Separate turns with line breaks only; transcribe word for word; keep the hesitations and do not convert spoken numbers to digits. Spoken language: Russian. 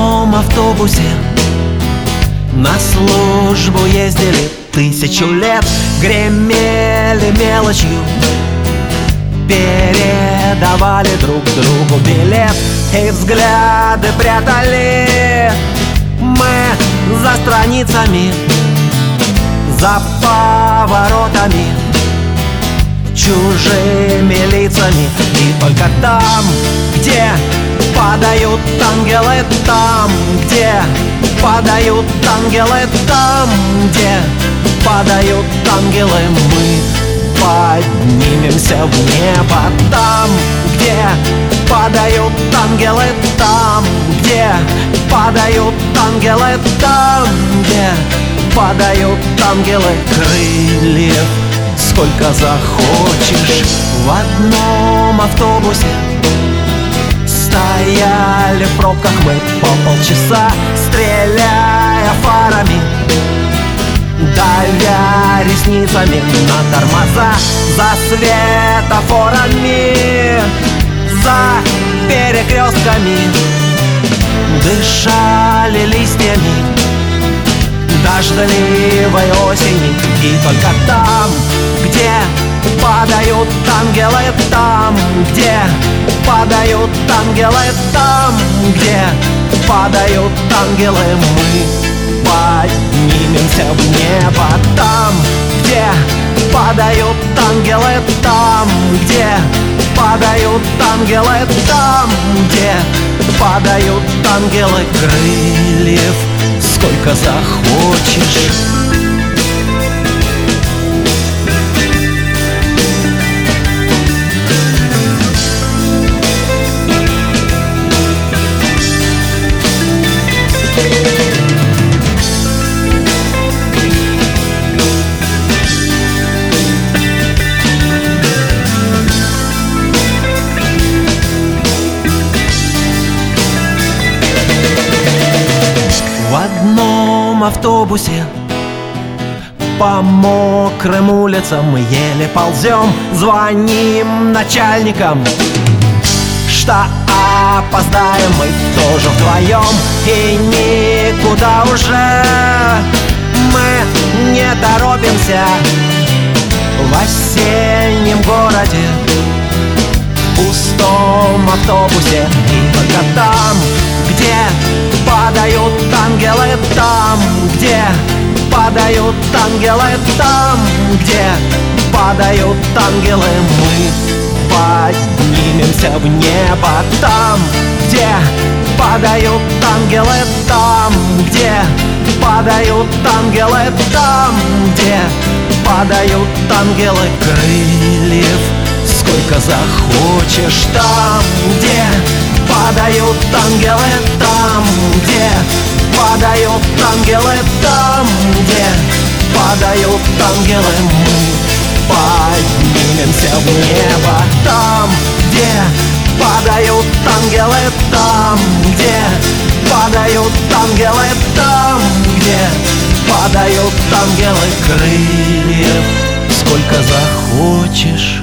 одном автобусе на службу ездили тысячу лет, гремели мелочью, передавали друг другу билет и взгляды прятали мы за страницами, за поворотами, чужими лицами. И только там, где падают ангелы, там, где падают ангелы, там, где падают ангелы, мы поднимемся в небо. Там, где падают ангелы, там, где падают ангелы, там, где падают ангелы, крыльев сколько захочешь. В одном автобусе стояли в пробках мы по полчаса, стреляя фарами, давя ресницами на тормоза, за светофорами, за перекрестками, дышали листьями дождливой осени. И только там, где падают ангелы, там, где падают ангелы, там, где падают ангелы, мы поднимемся в небо. Там, где падают ангелы, там, где падают ангелы, там, где падают ангелы, крыльев сколько захочешь. В одном автобусе по мокрым улицам мы еле ползем, звоним начальникам, что опоздаем мы тоже вдвоем. И никуда уже мы не торопимся в осеннем городе, в пустом автобусе. И только там, где падают ангелы, там, где падают ангелы, там, где падают ангелы, мы поднимемся в небо. Там, где падают ангелы, там, где падают ангелы, там, где падают ангелы, крыльев сколько захочешь. Там, где падают ангелы, там, где падают ангелы, там, где падают ангелы, мы поднимемся в небо. Там, где падают ангелы, там, где падают ангелы, там, где падают ангелы, крыльев сколько захочешь.